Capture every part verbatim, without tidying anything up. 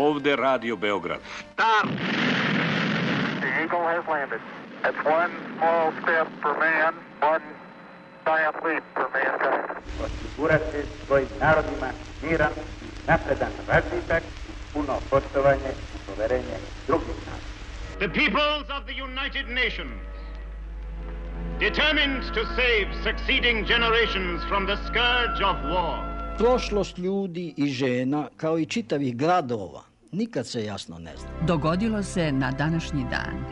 Ovde Radio Beograd. Start! The Eagle has landed. It's one small step for man, one giant leap for mankind. Osigurati svojim narodima miran, napredan razvitak, puno poštovanje i poverenje drugih naroda. The peoples of the United Nations, determined to save succeeding generations from the scourge of war. Prošlost ljudi i žena, kao i čitavih gradova, nikad se jasno ne zna. Dogodilo se na današnji dan.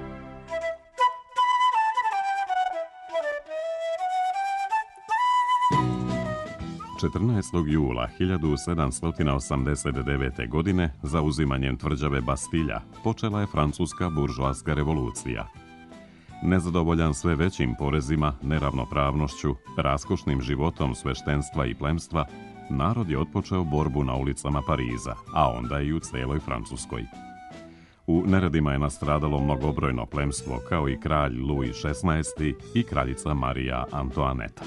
četrnaestog jula hiljadu sedamsto osamdeset devete. godine zauzimanjem tvrđave Bastilja počela je francuska buržoaska revolucija. Nezadovoljan sve većim porezima, neravnopravnošću, raskošnim životom sveštenstva i plemstva, narod je otpočeo borbu na ulicama Pariza, a onda i u celoj Francuskoj. U neredima je nastradalo mnogobrojno plemstvo, kao i kralj Louis šesnaesti. i kraljica Marija Antoaneta.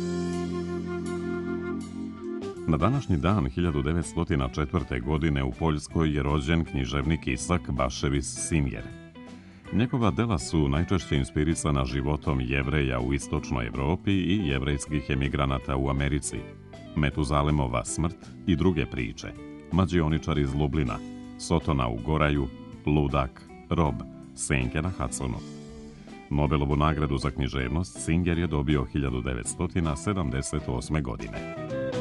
Na današnji dan hiljadu devetsto četvrte. godine u Poljskoj je rođen književnik Isak Baševis Simjer. Njegova dela su najčešće inspirisana životom Jevreja u istočnoj Evropi i jevrejskih emigranata u Americi. Metuzalemova smrt i druge priče, Mađioničar iz Lublina, Sotona u Goraju, Ludak, Rob, Senke na Hudsonu. Nobelovu nagradu za književnost Singer je dobio hiljadu devetsto sedamdeset osme. godine.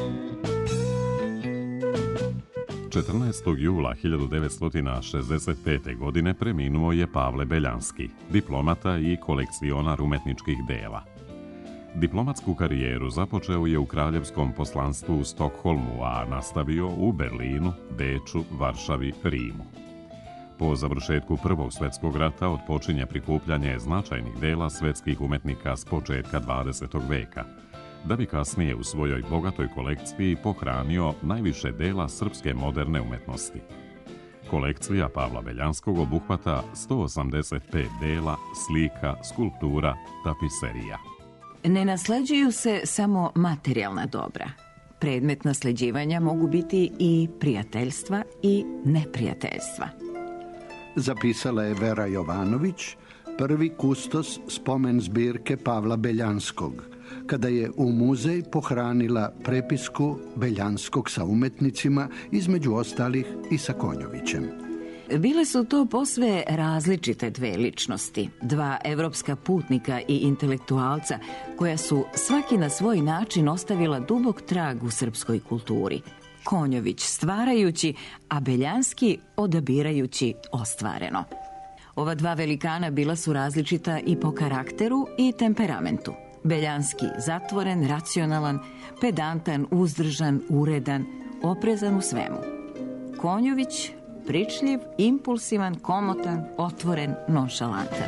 četrnaestog jula hiljadu devetsto šezdeset pete. godine preminuo je Pavle Beljanski, diplomata i kolekcionar umetničkih dela. Diplomatsku karijeru započeo je u kraljevskom poslanstvu u Stokholmu, a nastavio u Berlinu, Beču, Varšavi, Rimu. Po završetku Prvog svjetskog rata otpočinje prikupljanje značajnih dela svetskih umetnika s početka dvadesetog veka, da bi kasnije u svojoj bogatoj kolekciji pohranio najviše dela srpske moderne umetnosti. Kolekcija Pavla Beljanskog obuhvata sto osamdeset pet dela, slika, skulptura, tapiserija. Ne nasleđuju se samo materijalna dobra. Predmet nasleđivanja mogu biti i prijateljstva i neprijateljstva. Zapisala je Vera Jovanović, prvi kustos spomen zbirke Pavla Beljanskog, kada je u muzej pohranila prepisku Beljanskog sa umetnicima, između ostalih i sa Konjovićem. Bile su to posve različite dve ličnosti, dva evropska putnika i intelektualca, koja su svaki na svoj način ostavila dubok trag u srpskoj kulturi. Konjović stvarajući, a Beljanski odabirajući ostvareno. Ova dva velikana bila su različita i po karakteru i temperamentu. Beljanski zatvoren, racionalan, pedantan, uzdržan, uredan, oprezan u svemu. Konjović pričljiv, impulsivan, komotan, otvoren, nonšalantan.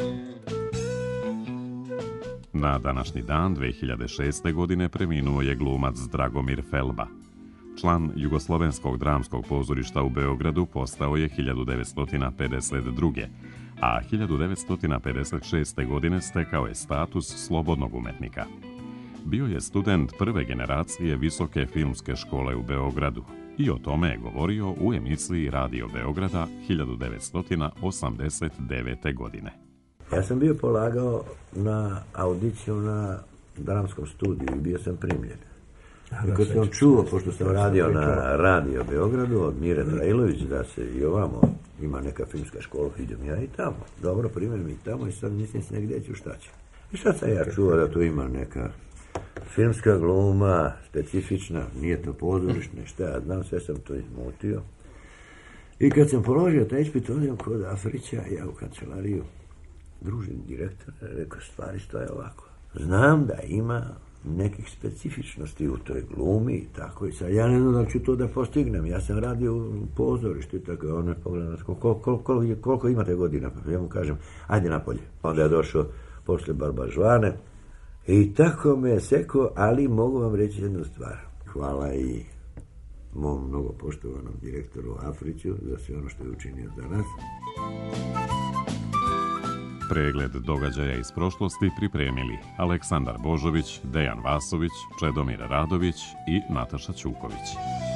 Na današnji dan dve hiljade šeste. godine preminuo je glumac Dragomir Felba. Član Jugoslovenskog dramskog pozorišta u Beogradu postao je hiljadu devetsto pedeset druge. a hiljadu devetsto pedeset šeste. godine stekao je status slobodnog umetnika. Bio je student prve generacije Visoke filmske škole u Beogradu i o tome je govorio u emisiji Radio Beograda hiljadu devetsto osamdeset devete. godine. Ja sam bio polagao na audiciju na dramskom studiju i bio sam primljen. I kad sam čuo, pošto sam radio na Radio Beogradu od Mire Drajlović, da se i ovamo ima neka filmska škola, idem ja i tamo. Dobro, primjer i tamo i sad mislim se negdje ću šta ću. I sad sam ja čuo da tu ima neka filmska gluma, specifična, nije to pozorišna, šta ja znam, sve sam to izmutio. I kad sam položio taj ispit, odem kod Afrića, ja u kancelariju, družim direktor, rekao, stvari stoje ovako. Znam da ima nekih specifičnosti u toj glumi i tako i sad. Ja ne znam da ću to da postignem. Ja sam radio u pozorištu i tako. On je pogledao, koliko, koliko, koliko imate godina? Pa ja mu kažem, ajde napolje. Onda je došao posle Barbažvane i tako me je sekao, ali mogu vam reći jednu stvar. Hvala i mom mnogo poštovanom direktoru Afriću za sve ono što je učinio za nas. Pregled događaja iz prošlosti pripremili Aleksandar Božović, Dejan Vasović, Čedomir Radović i Nataša Ćuković.